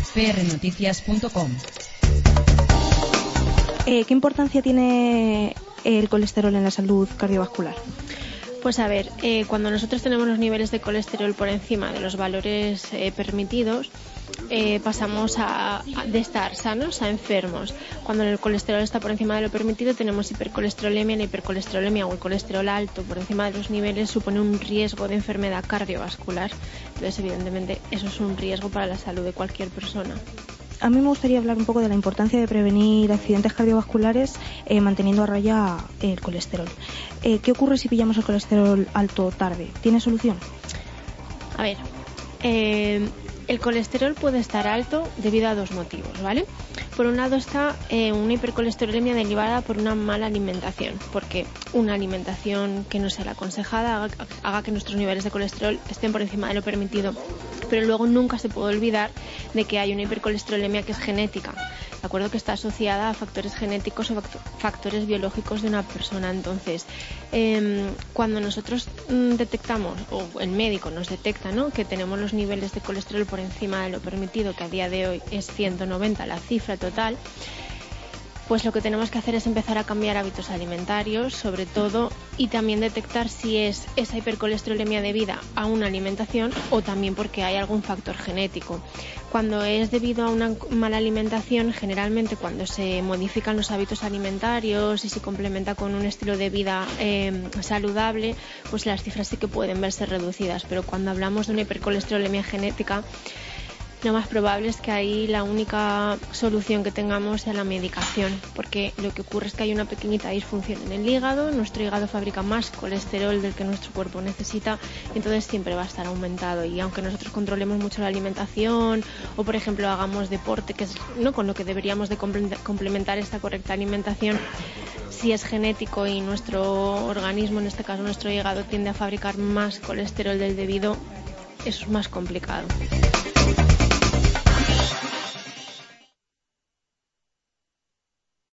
prnoticias.com. ¿Qué importancia tiene el colesterol en la salud cardiovascular? Pues a ver, cuando nosotros tenemos los niveles de colesterol por encima de los valores permitidos, pasamos de estar sanos a enfermos. Cuando el colesterol está por encima de lo permitido, tenemos hipercolesterolemia. La hipercolesterolemia o el colesterol alto por encima de los niveles supone un riesgo de enfermedad cardiovascular. Entonces, evidentemente, eso es un riesgo para la salud de cualquier persona. A mí me gustaría hablar un poco de la importancia de prevenir accidentes cardiovasculares manteniendo a raya el colesterol. ¿Qué ocurre si pillamos el colesterol alto tarde? ¿Tiene solución? A ver, el colesterol puede estar alto debido a dos motivos, ¿vale? Por un lado está una hipercolesterolemia derivada por una mala alimentación, porque una alimentación que no sea la aconsejada haga que nuestros niveles de colesterol estén por encima de lo permitido. Pero luego nunca se puede olvidar de que hay una hipercolesterolemia que es genética, ¿de acuerdo? Que está asociada a factores genéticos o factores biológicos de una persona. Entonces, cuando nosotros detectamos, o el médico nos detecta, ¿no?, que tenemos los niveles de colesterol por encima de lo permitido, que a día de hoy es 190 la cifra total, pues lo que tenemos que hacer es empezar a cambiar hábitos alimentarios, sobre todo, y también detectar si es esa hipercolesterolemia debida a una alimentación o también porque hay algún factor genético. Cuando es debido a una mala alimentación, generalmente cuando se modifican los hábitos alimentarios y se complementa con un estilo de vida saludable, pues las cifras sí que pueden verse reducidas. Pero cuando hablamos de una hipercolesterolemia genética, lo más probable es que ahí la única solución que tengamos sea la medicación, porque lo que ocurre es que hay una pequeñita disfunción en el hígado. Nuestro hígado fabrica más colesterol del que nuestro cuerpo necesita, entonces siempre va a estar aumentado. Y aunque nosotros controlemos mucho la alimentación o, por ejemplo, hagamos deporte, que es no con lo que deberíamos de complementar esta correcta alimentación, si es genético y nuestro organismo, en este caso nuestro hígado, tiende a fabricar más colesterol del debido, eso es más complicado.